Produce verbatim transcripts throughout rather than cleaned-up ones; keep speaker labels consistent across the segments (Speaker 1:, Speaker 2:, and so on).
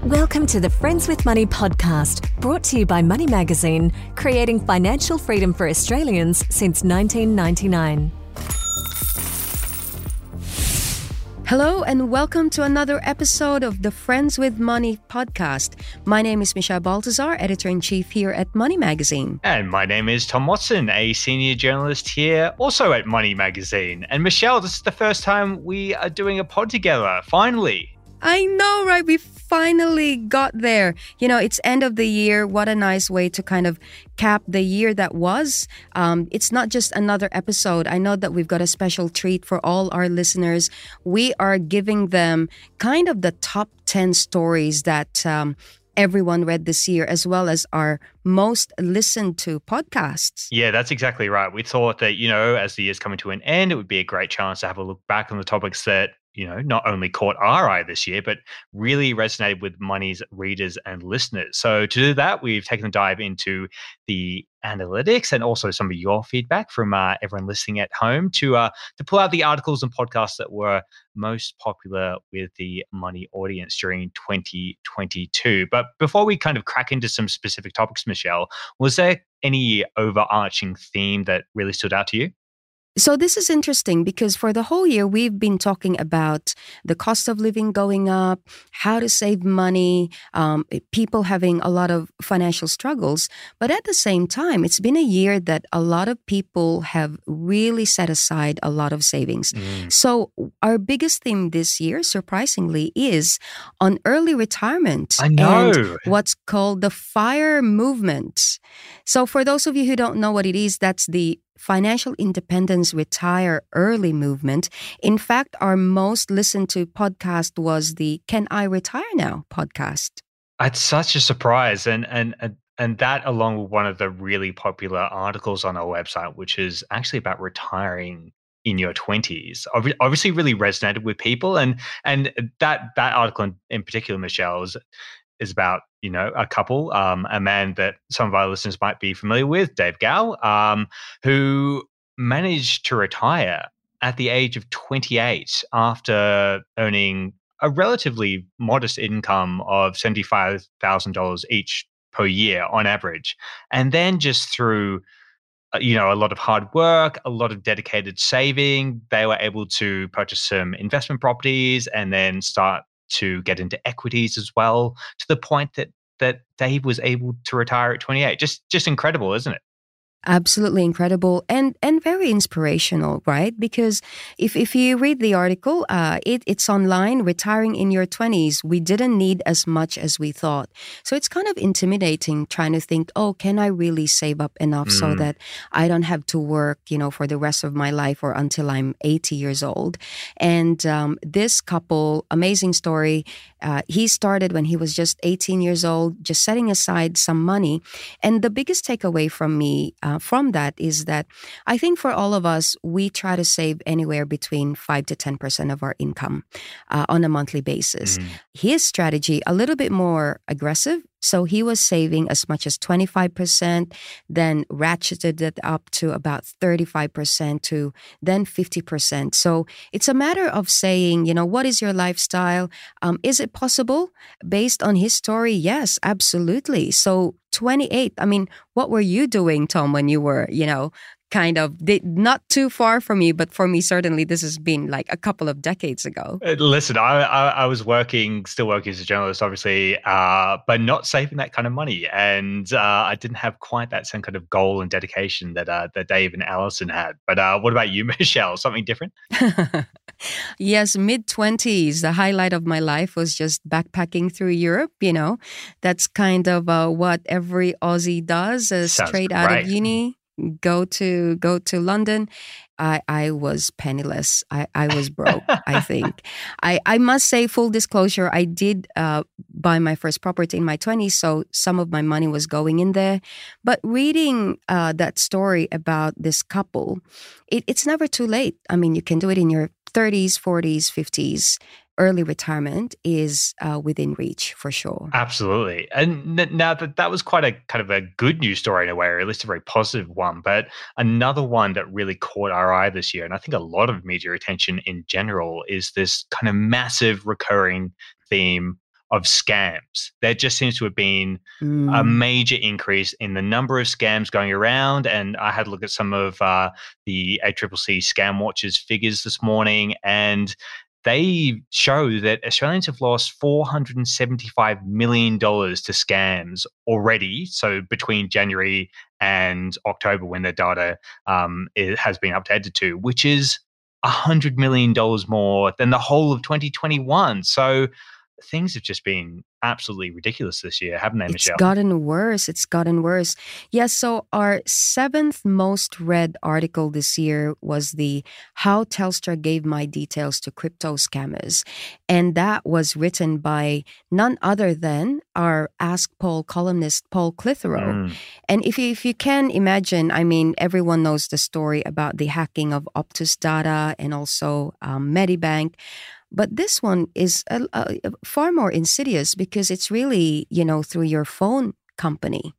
Speaker 1: Welcome to the Friends with Money podcast, brought to you by Money Magazine, creating financial freedom for Australians since nineteen ninety-nine.
Speaker 2: Hello and welcome to another episode of the Friends with Money podcast. My name is Michelle Baltazar, Editor-in-Chief here at Money Magazine.
Speaker 3: And my name is Tom Watson, a senior journalist here, also at Money Magazine. And Michelle, this is the first time we are doing a pod together, finally.
Speaker 2: I know, right? We finally got there. You know, it's end of the year. What a nice way to kind of cap the year that was. Um, it's not just another episode. I know that we've got a special treat for all our listeners. We are giving them kind of the top ten stories that um, everyone read this year, as well as our most listened to podcasts.
Speaker 3: Yeah, that's exactly right. We thought that, you know, as the year's coming to an end, it would be a great chance to have a look back on the topics that, you know, not only caught our eye this year, but really resonated with Money's readers and listeners. So to do that, we've taken a dive into the analytics and also some of your feedback from uh, everyone listening at home to uh, to pull out the articles and podcasts that were most popular with the Money audience during twenty twenty-two. But before we kind of crack into some specific topics, Michelle, was there any overarching theme that really stood out to you?
Speaker 2: So this is interesting because for the whole year, we've been talking about the cost of living going up, how to save money, um, people having a lot of financial struggles. But at the same time, it's been a year that a lot of people have really set aside a lot of savings. Mm. So our biggest theme this year, surprisingly, is on early retirement.
Speaker 3: I know.
Speaker 2: And what's called the FIRE movement. So for those of you who don't know what it is, that's the Financial Independence Retire Early movement. In fact, our most listened to podcast was the Can I Retire Now podcast.
Speaker 3: It's such a surprise. And and and and that along with one of the really popular articles on our website, which is actually about retiring in your twenties, obviously really resonated with people. And and that that article in, in particular, Michelle, is is about, you know, a couple, um, a man that some of our listeners might be familiar with, Dave Gow, um, who managed to retire at the age of twenty-eight after earning a relatively modest income of seventy-five thousand dollars each per year on average. And then just through, you know, a lot of hard work, a lot of dedicated saving, they were able to purchase some investment properties and then start to get into equities as well, to the point that that Dave was able to retire at twenty-eight. Just just incredible, isn't it?
Speaker 2: Absolutely incredible and and very inspirational, right? Because if, if you read the article, uh, it, it's online, retiring in your twenties, we didn't need as much as we thought. So it's kind of intimidating trying to think, oh, can I really save up enough mm. so that I don't have to work, you know, for the rest of my life or until I'm eighty years old. And um, this couple, amazing story, uh, he started when he was just eighteen years old, just setting aside some money. And the biggest takeaway from me uh, from that is that I think for all of us, we try to save anywhere between five to ten percent of our income uh, on a monthly basis. Mm. His strategy, a little bit more aggressive. So he was saving as much as twenty-five percent, then ratcheted it up to about thirty-five percent to then fifty percent. So it's a matter of saying, you know, what is your lifestyle? Um, is it possible? Based on his story, yes, absolutely. So twenty-eight, I mean, what were you doing, Tom, when you were, you know, kind of did, not too far from me, but for me, certainly this has been like a couple of decades ago.
Speaker 3: Uh, listen, I, I, I was working, still working as a journalist, obviously, uh, but not saving that kind of money. And uh, I didn't have quite that same kind of goal and dedication that uh, that Dave and Alison had. But uh, what about you, Michelle? Something different?
Speaker 2: Yes, mid-twenties, the highlight of my life was just backpacking through Europe, you know. That's kind of uh, what every Aussie does, uh, straight out of uni. Go to go to London. I, I was penniless. I, I was broke, I think. I, I must say, full disclosure, I did uh, buy my first property in my twenties, so some of my money was going in there. But reading uh, that story about this couple, it, it's never too late. I mean, you can do it in your thirties, forties, fifties. Early retirement is uh, within reach for sure.
Speaker 3: Absolutely. And n- now that that was quite a kind of a good news story in a way, or at least a very positive one, but another one that really caught our eye this year, and I think a lot of media attention in general, is this kind of massive recurring theme of scams. There just seems to have been a
Speaker 2: Mm.
Speaker 3: major increase in the number of scams going around. And I had a look at some of uh, the A C C C Scam Watch's figures this morning, and they show that Australians have lost four hundred seventy-five million dollars to scams already. So between January and October, when their data um, it has been updated to, which is one hundred million dollars more than the whole of twenty twenty-one. So things have just been absolutely ridiculous this year, haven't they,
Speaker 2: It's
Speaker 3: Michelle?
Speaker 2: gotten worse. It's gotten worse. Yes, so our seventh most read article this year was the How Telstra Gave My Details to Crypto Scammers. And that was written by none other than our Ask Paul columnist, Paul Clitheroe.
Speaker 3: Mm.
Speaker 2: And if you, if you can imagine, I mean, everyone knows the story about the hacking of Optus Data and also um, Medibank. But this one is a, a, a far more insidious because it's really, you know, through your phone company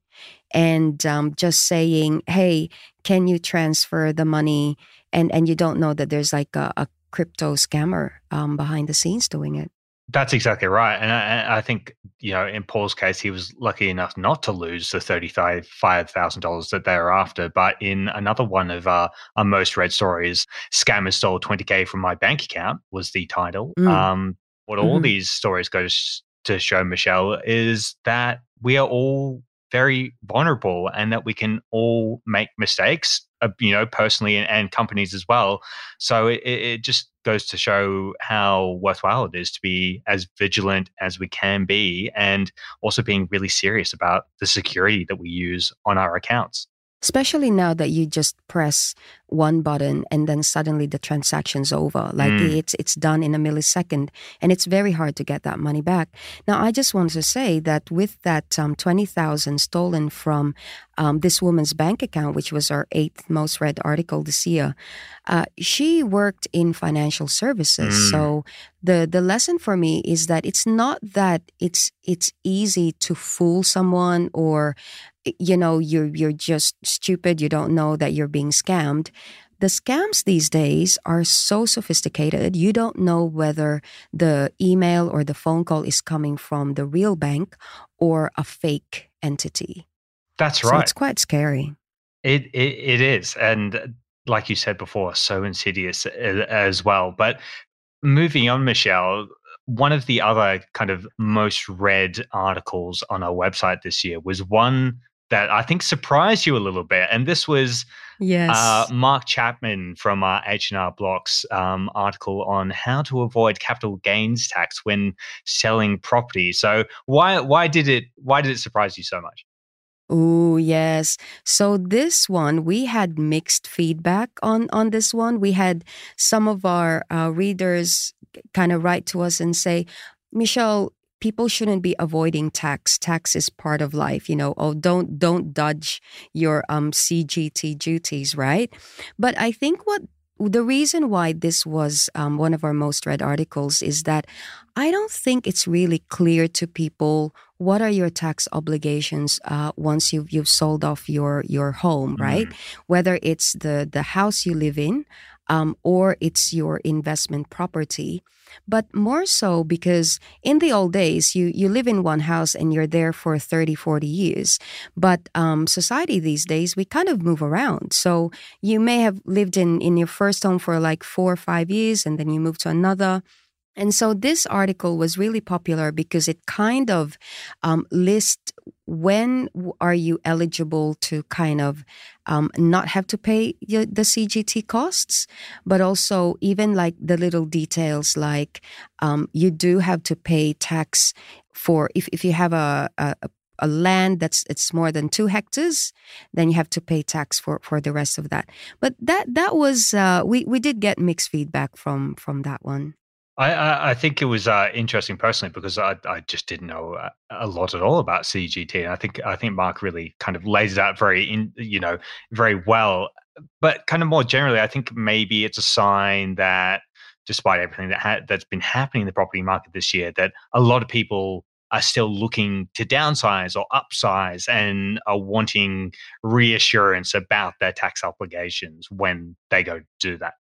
Speaker 2: and um, just saying, hey, can you transfer the money? And, and you don't know that there's like a, a crypto scammer um, behind the scenes doing it.
Speaker 3: That's exactly right. And I, I think, you know, in Paul's case, he was lucky enough not to lose the thirty-five thousand dollars that they were after. But in another one of uh, our most read stories, Scammers Stole twenty K from My Bank Account was the title.
Speaker 2: Mm.
Speaker 3: Um, what all
Speaker 2: Mhm.
Speaker 3: these stories go s- to show, Michelle, is that we are all very vulnerable and that we can all make mistakes, uh, you know, personally and, and companies as well. So it, it it just goes to show how worthwhile it is to be as vigilant as we can be, and also being really serious about the security that we use on our accounts.
Speaker 2: Especially now that you just press one button and then suddenly the transaction's over. Like
Speaker 3: Mm.
Speaker 2: it's it's done in a millisecond, and it's very hard to get that money back. Now, I just want to say that with that um, twenty thousand stolen from um, this woman's bank account, which was our eighth most read article this year, uh, she worked in financial services.
Speaker 3: Mm.
Speaker 2: So the the lesson for me is that it's not that it's it's easy to fool someone, or you know, you're you're just stupid, you don't know that you're being scammed. The scams these days are so sophisticated, you don't know whether the email or the phone call is coming from the real bank or a fake entity.
Speaker 3: That's
Speaker 2: So
Speaker 3: right.
Speaker 2: it's quite scary.
Speaker 3: It, it it is, and uh, like you said before, so insidious a- as well. But moving on, Michelle, one of the other kind of most read articles on our website this year was one that I think surprised you a little bit, and this was
Speaker 2: Yes.
Speaker 3: uh, Mark Chapman from our H and R Blocks um, article on how to avoid capital gains tax when selling property. So why why did it why did it surprise you so much?
Speaker 2: Oh, yes. So this one, we had mixed feedback on on this one. We had some of our uh, readers kind of write to us and say, Michelle, people shouldn't be avoiding tax. Tax is part of life, you know. Oh, don't don't dodge your um C G T duties, right? But I think what the reason why this was um, one of our most read articles is that I don't think it's really clear to people what are your tax obligations uh, once you've you've sold off your your home, right?
Speaker 3: Mm.
Speaker 2: Whether it's the the house you live in, um, or it's your investment property. But more so because in the old days, you you live in one house and you're there for thirty, forty years. But um, society these days, we kind of move around. So you may have lived in in your first home for like four or five years, and then you move to another. And so this article was really popular because it kind of um, lists when w- are you eligible to kind of um, not have to pay y- the C G T costs, but also even like the little details like um, you do have to pay tax for if, if you have a, a a land that's it's more than two hectares, then you have to pay tax for, for the rest of that. But that that was uh, we we did get mixed feedback from from that one.
Speaker 3: I, I I think it was uh, interesting personally because I, I just didn't know a, a lot at all about C G T, and I think I think Mark really kind of lays it out very in you know very well. But kind of more generally, I think maybe it's a sign that despite everything that ha- that's been happening in the property market this year, that a lot of people are still looking to downsize or upsize and are wanting reassurance about their tax obligations when they go do that.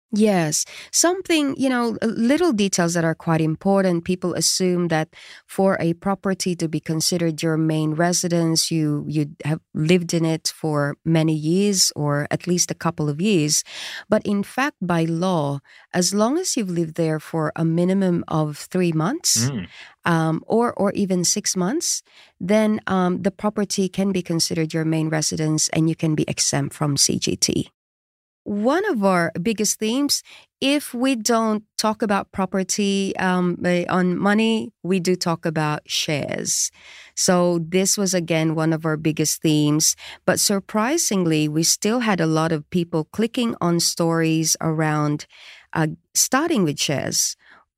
Speaker 2: Yes. Something, you know, little details that are quite important. People assume that for a property to be considered your main residence, you you have lived in it for many years or at least a couple of years. But in fact, by law, as long as you've lived there for a minimum of three months,
Speaker 3: Mm.
Speaker 2: um, or or even six months, then um, the property can be considered your main residence and you can be exempt from C G T. One of our biggest themes, if we don't talk about property um, eh, on money, we do talk about shares. So this was again one of our biggest themes. But surprisingly, we still had a lot of people clicking on stories around uh, starting with shares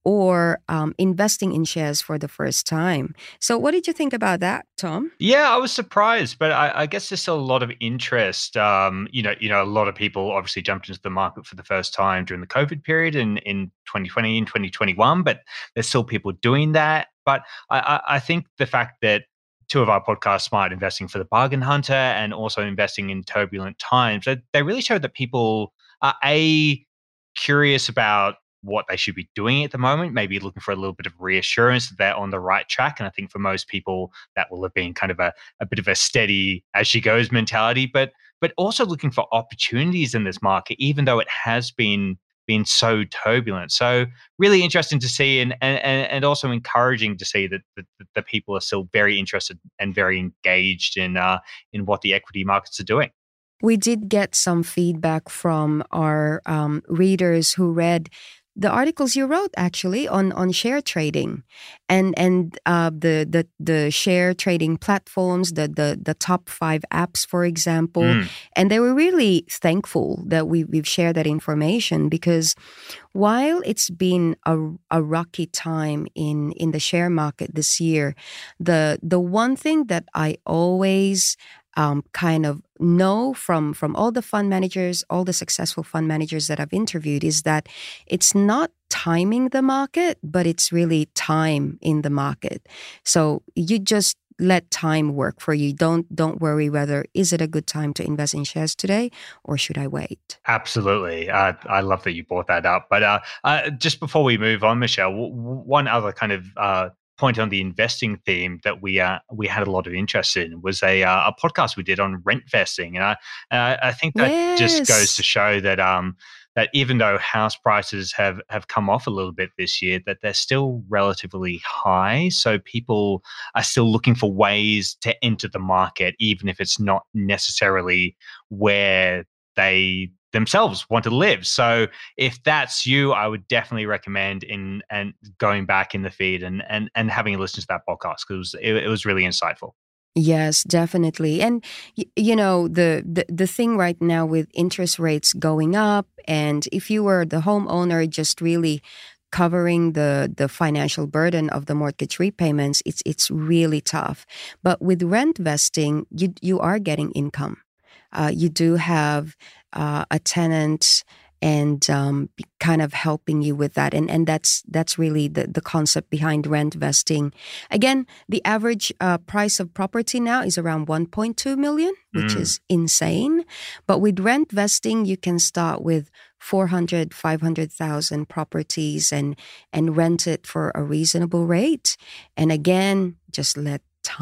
Speaker 2: or um, investing in shares for the first time. So what did you think about that, Tom?
Speaker 3: Yeah, I was surprised, but I, I guess there's still a lot of interest. Um, you know, you know, a lot of people obviously jumped into the market for the first time during the COVID period in, in twenty twenty and twenty twenty-one, but there's still people doing that. But I, I, I think the fact that two of our podcasts, Smart Investing for the Bargain Hunter and also Investing in Turbulent Times, they, they really show that people are a curious about what they should be doing at the moment, maybe looking for a little bit of reassurance that they're on the right track. And I think for most people, that will have been kind of a, a bit of a steady as she goes mentality, but but also looking for opportunities in this market, even though it has been been so turbulent. So really interesting to see and and, and also encouraging to see that the, the people are still very interested and very engaged in uh, in what the equity markets are doing.
Speaker 2: We did get some feedback from our um, readers who read the articles you wrote actually on, on share trading and and uh, the, the the share trading platforms, the, the the top five apps, for example.
Speaker 3: Mm.
Speaker 2: And they were really thankful that we, we've shared that information because while it's been a, a rocky time in, in the share market this year, the the one thing that I always Um, kind of know from from all the fund managers, all the successful fund managers that I've interviewed is that it's not timing the market, but it's really time in the market. So you just let time work for you. Don't don't worry whether is it a good time to invest in shares today or should I wait?
Speaker 3: Absolutely. Uh, I love that you brought that up. But uh, uh, just before we move on, Michelle, w- w- one other kind of uh, point on the investing theme that we uh, we had a lot of interest in was a uh, a podcast we did on rent vesting, and I uh, I think that just goes to
Speaker 2: Yes.
Speaker 3: show that um that even though house prices have have come off a little bit this year, that they're still relatively high. So people are still looking for ways to enter the market, even if it's not necessarily where they themselves want to live. So if that's you, I would definitely recommend in and going back in the feed and and and having a listen to that podcast because it, it was really insightful.
Speaker 2: Yes, definitely. And y- you know, the, the the thing right now with interest rates going up and if you were the homeowner just really covering the the financial burden of the mortgage repayments, it's it's really tough. But with rent vesting, you you are getting income. Uh, you do have uh, a tenant and um, be- kind of helping you with that. And and that's that's really the, the concept behind rent vesting. Again, the average uh, price of property now is around one point two million, which
Speaker 3: Mm.
Speaker 2: is insane. But with rent vesting, you can start with four hundred, five hundred thousand properties and and rent it for a reasonable rate. And again, just let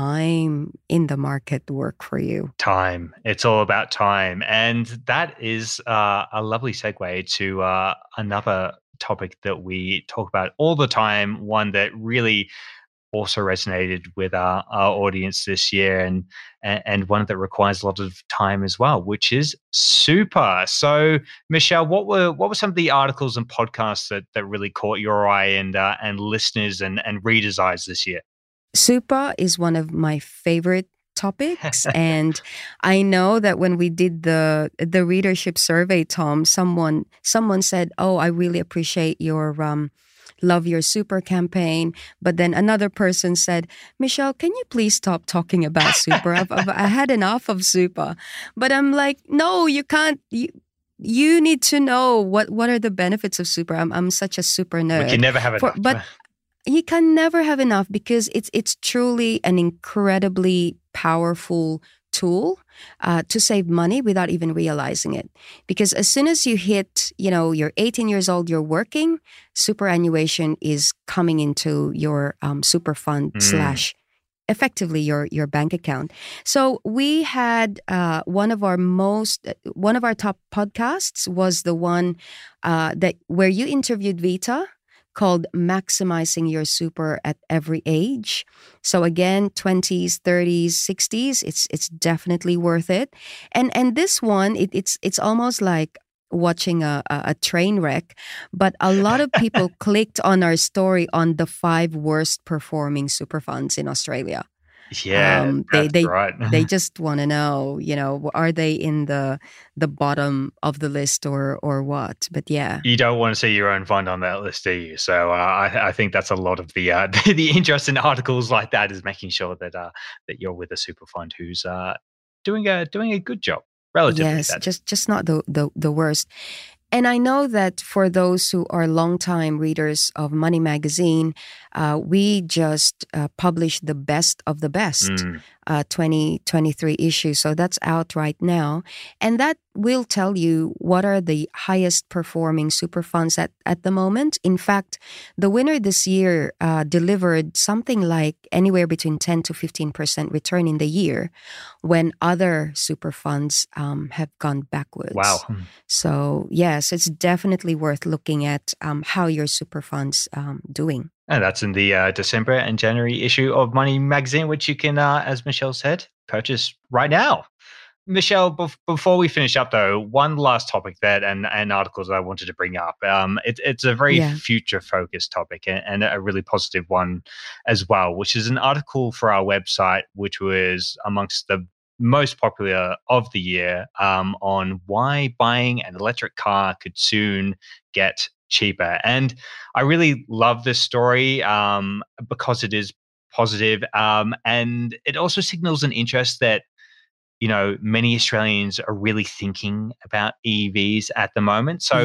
Speaker 2: time in the market work for you.
Speaker 3: Time. It's all about time. And that is uh, a lovely segue to uh, another topic that we talk about all the time, one that really also resonated with our, our audience this year and, and and one that requires a lot of time as well, which is super. So Michelle, what were what were some of the articles and podcasts that that really caught your eye and uh, and listeners and, and readers' eyes this year?
Speaker 2: Supa is one of my favorite topics, and I know that when we did the the readership survey, Tom, someone someone said, "Oh, I really appreciate your um, love your super campaign." But then another person said, "Michelle, can you please stop talking about super? I've, I've I had enough of super." But I'm like, "No, you can't." You, you need to know what, what are the benefits of super. I'm I'm such a super
Speaker 3: We can
Speaker 2: nerd.
Speaker 3: never have
Speaker 2: For
Speaker 3: enough.
Speaker 2: but you can never have enough because it's it's truly an incredibly powerful tool uh, to save money without even realizing it. Because as soon as you hit, you know, you're eighteen years old, you're working, superannuation is coming into your um, super fund
Speaker 3: Mm.
Speaker 2: slash effectively your your bank account. So we had uh, one of our most one of our top podcasts was the one uh, that where you interviewed Vita, called Maximizing Your Super at Every Age. So again, twenties, thirties, sixties, it's it's definitely worth it. And and this one, it, it's it's almost like watching a, a, a train wreck, but a lot of people clicked on our story on the five worst performing super funds in Australia.
Speaker 3: Yeah,
Speaker 2: Um, they
Speaker 3: that's
Speaker 2: they
Speaker 3: right.
Speaker 2: they just want to know, you know, are they in the the bottom of the list or or what? But yeah.
Speaker 3: You don't want to see your own fund on that list, do you? So uh, I, I think that's a lot of the uh, the, the interest in articles like that is making sure that uh, that you're with a super fund who's uh, doing a doing a good job, relatively.
Speaker 2: Yes,
Speaker 3: That
Speaker 2: just just not the, the the worst. And I know that for those who are longtime readers of Money Magazine, uh, we just uh, published the best of the best
Speaker 3: Mm.
Speaker 2: uh, twenty twenty-three issue. So that's out right now. And that will tell you what are the highest performing super funds at, at the moment. In fact, the winner this year uh, delivered something like anywhere between ten to fifteen percent return in the year when other super funds um, have gone backwards.
Speaker 3: Wow.
Speaker 2: So yes, it's definitely worth looking at um, how your super fund's um, doing.
Speaker 3: And that's in the uh, December and January issue of Money Magazine, which you can, uh, as Michelle said, purchase right now. Michelle, bef- before we finish up, though, one last topic that and, and articles that I wanted to bring up. Um, it, it's a very
Speaker 2: Yeah.
Speaker 3: future-focused topic and, and a really positive one as well, which is an article for our website, which was amongst the most popular of the year um, on why buying an electric car could soon get cheaper. And I really love this story um, because it is positive, um, and it also signals an interest that, you know, many Australians are really thinking about E Vs at the moment. So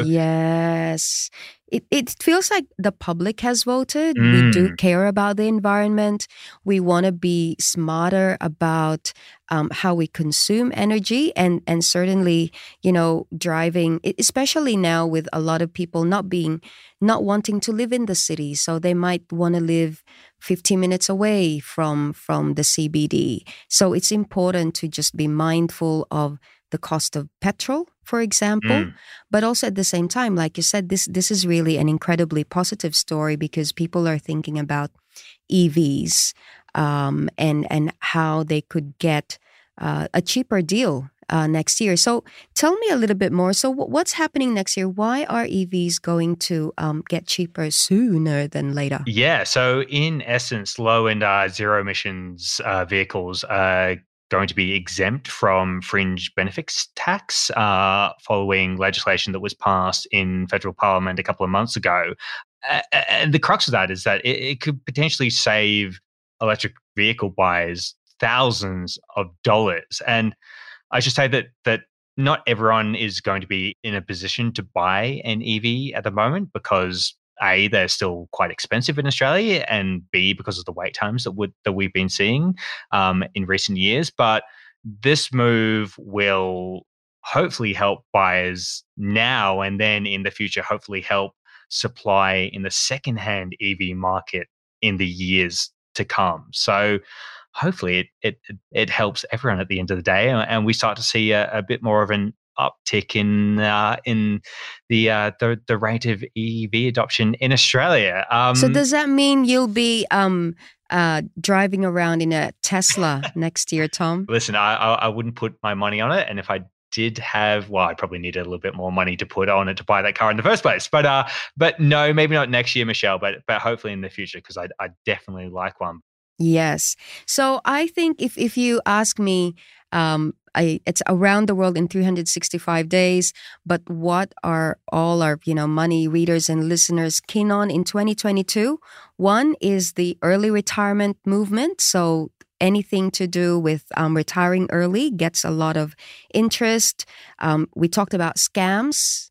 Speaker 2: Yes. It, it feels like the public has voted.
Speaker 3: Mm.
Speaker 2: We do care about the environment. We want to be smarter about um, how we consume energy and, and certainly, you know, driving, e- especially now with a lot of people not being, not wanting to live in the city. So they might want to live fifteen minutes away from, from the C B D. So it's important to just be mindful of the cost of petrol, for example,
Speaker 3: Mm.
Speaker 2: but also at the same time, like you said, this this is really an incredibly positive story because people are thinking about E Vs um, and and how they could get uh, a cheaper deal uh, next year. So tell me a little bit more. So w- what's happening next year? Why are E Vs going to um, get cheaper sooner than later?
Speaker 3: Yeah. So in essence, low and uh, zero emissions uh, vehicles are going to be exempt from fringe benefits tax uh, following legislation that was passed in federal parliament a couple of months ago. Uh, and the crux of that is that it, it could potentially save electric vehicle buyers thousands of dollars. And I should say that that not everyone is going to be in a position to buy an E V at the moment because A, they're still quite expensive in Australia, and B, because of the wait times that would that we've been seeing um, in recent years. But this move will hopefully help buyers now, and then in the future, hopefully help supply in the secondhand E V market in the years to come. So hopefully it it it helps everyone at the end of the day, and, and we start to see a, a bit more of an uptick in uh, in the, uh, the the rate of E V adoption in Australia. Um,
Speaker 2: So does that mean you'll be um, uh, driving around in a Tesla next year, Tom?
Speaker 3: listen, I, I I wouldn't put my money on it, and if I did have, well, I probably need a little bit more money to put on it to buy that car in the first place. But uh, but no, maybe not next year, Michelle, but but hopefully in the future because I I definitely like one.
Speaker 2: Yes. So I think if, if you ask me, um, I, it's around the world in three hundred sixty-five days, but what are all our, you know, money readers and listeners keen on in twenty twenty-two? One is the early retirement movement. So anything to do with um, retiring early gets a lot of interest. Um, we talked about scams.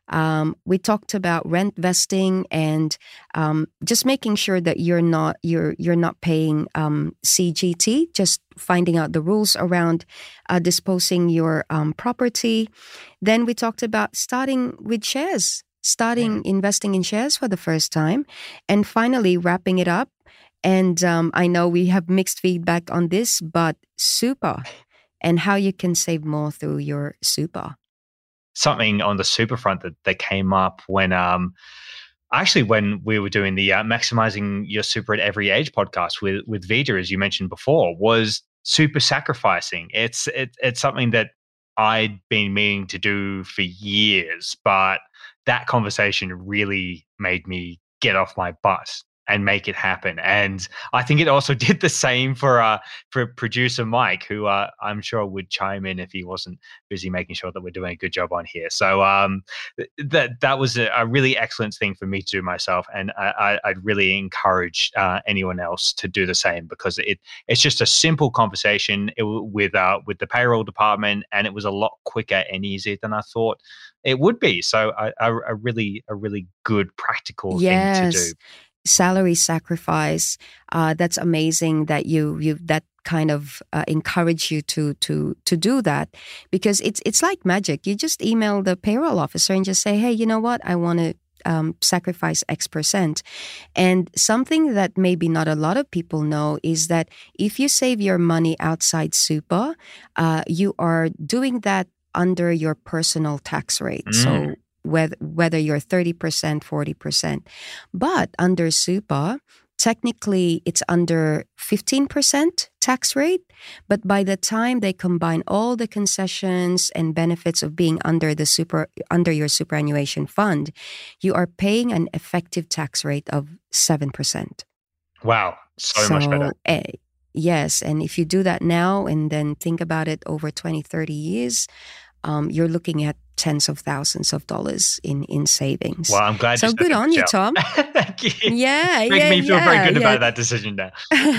Speaker 2: Um, we talked about rent vesting and um, just making sure that you're not you're you're not paying um, C G T. Just finding out the rules around uh, disposing your um, property. Then we talked about starting with shares, starting investing in shares for the first time, and finally wrapping it up. And um, I know we have mixed feedback on this, but super and how you can save more through your super.
Speaker 3: Something on the super front that, that came up when um actually when we were doing the uh, maximizing your super at every age podcast with with Vida, as you mentioned before, was super sacrificing. It's it, it's something that I'd been meaning to do for years, but that conversation really made me get off my butt and make it happen. And I think it also did the same for uh, for producer Mike, who uh, I'm sure would chime in if he wasn't busy making sure that we're doing a good job on here. So um, th- that that was a, a really excellent thing for me to do myself, and I, I, I'd really encourage uh, anyone else to do the same, because it it's just a simple conversation it, with uh, with the payroll department, and it was a lot quicker and easier than I thought it would be. So I, I, a really a really good practical
Speaker 2: yes.
Speaker 3: thing to do.
Speaker 2: Salary sacrifice. Uh, that's amazing that you you that kind of uh, encourage you to to to do that, because it's it's like magic. You just email the payroll officer and just say, hey, you know what, I want to um, sacrifice X percent. And something that maybe not a lot of people know is that if you save your money outside super, uh, you are doing that under your personal tax rate. Mm. So whether whether you're thirty percent, forty percent. But under super, technically it's under fifteen percent tax rate. But by the time they combine all the concessions and benefits of being under the super under your superannuation fund, you are paying an effective tax rate of seven percent.
Speaker 3: Wow, so, so much better.
Speaker 2: Uh, yes, and if you do that now and then think about it over twenty, thirty years, um, you're looking at tens of thousands of dollars in, in savings.
Speaker 3: Well, I'm glad.
Speaker 2: So good on you, Tom.
Speaker 3: Thank you.
Speaker 2: Yeah,
Speaker 3: Make
Speaker 2: yeah,
Speaker 3: me feel
Speaker 2: yeah,
Speaker 3: very good
Speaker 2: yeah.
Speaker 3: about that decision now.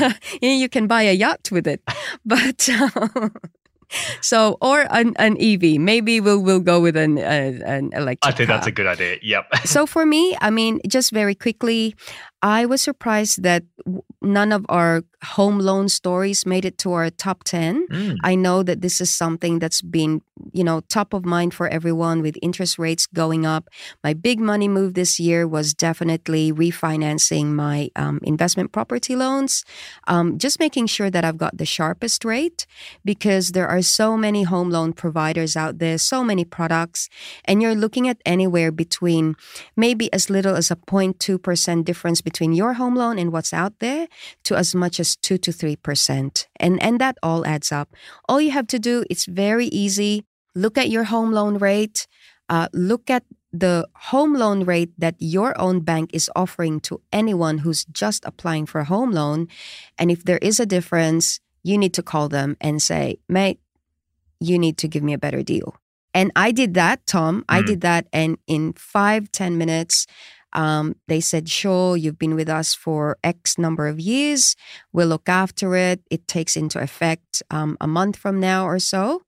Speaker 2: You can buy a yacht with it, but uh, so or an, an E V. Maybe we'll we'll go with an uh, an electric.
Speaker 3: I think
Speaker 2: car.
Speaker 3: That's a good idea. Yep.
Speaker 2: So for me, I mean, just very quickly, I was surprised that none of our home loan stories made it to our top ten. Mm. I know that this is something that's been, you know, top of mind for everyone with interest rates going up. My big money move this year was definitely refinancing my um, investment property loans, um, just making sure that I've got the sharpest rate, because there are so many home loan providers out there, so many products, and you're looking at anywhere between maybe as little as a zero point two percent difference between your home loan and what's out there to as much as two to three percent. And, and that all adds up. All you have to do, it's very easy. Look at your home loan rate. Uh, look at the home loan rate that your own bank is offering to anyone who's just applying for a home loan. And if there is a difference, you need to call them and say, mate, you need to give me a better deal. And I did that, Tom. Mm. I did that. And in five, ten minutes, Um, they said, sure, you've been with us for X number of years. We'll look after it. It takes into effect um, a month from now or so.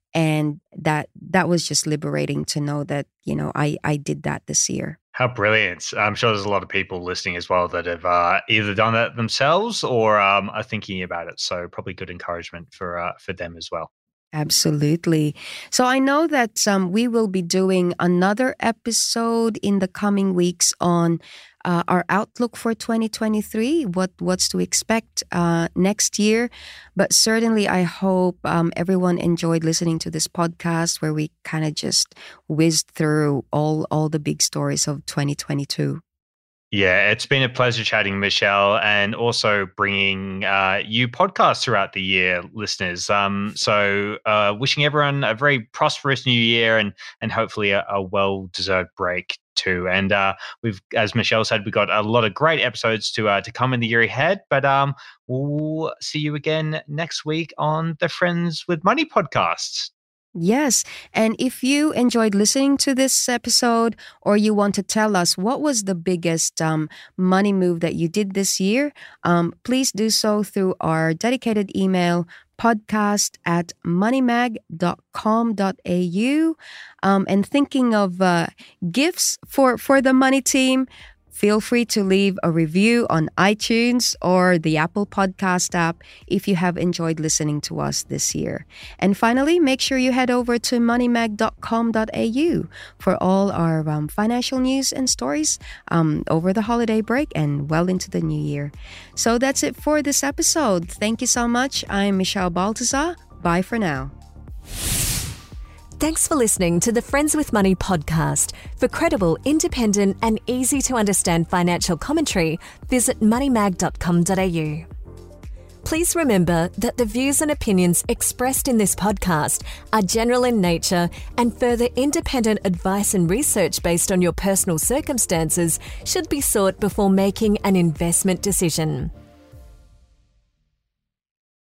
Speaker 2: And that that was just liberating to know that, you know, I, I did that this year.
Speaker 3: How brilliant. I'm sure there's a lot of people listening as well that have uh, either done that themselves or um, are thinking about it. So probably good encouragement for uh, for them as well.
Speaker 2: Absolutely. So I know that um, we will be doing another episode in the coming weeks on uh, our outlook for twenty twenty-three, what what's to expect uh, next year. But certainly I hope um, everyone enjoyed listening to this podcast where we kind of just whizzed through all, all the big stories of twenty twenty-two.
Speaker 3: Yeah, it's been a pleasure chatting, Michelle, and also bringing uh, you podcasts throughout the year, listeners. Um, so uh, wishing everyone a very prosperous new year and and hopefully a, a well-deserved break too. And uh, we've, as Michelle said, we've got a lot of great episodes to uh, to come in the year ahead. But um, we'll see you again next week on the Friends with Money podcast.
Speaker 2: Yes. And if you enjoyed listening to this episode, or you want to tell us what was the biggest um, money move that you did this year, um, please do so through our dedicated email, podcast at moneymag dot com dot a u. Um, and thinking of uh, gifts for, for the Money team, feel free to leave a review on iTunes or the Apple Podcast app if you have enjoyed listening to us this year. And finally, make sure you head over to moneymag dot com dot a u for all our um, financial news and stories um, over the holiday break and well into the new year. So that's it for this episode. Thank you so much. I'm Michelle Baltazar. Bye for now.
Speaker 1: Thanks for listening to the Friends with Money podcast. For credible, independent and easy to understand financial commentary, visit moneymag dot com dot a u. Please remember that the views and opinions expressed in this podcast are general in nature, and further independent advice and research based on your personal circumstances should be sought before making an investment decision.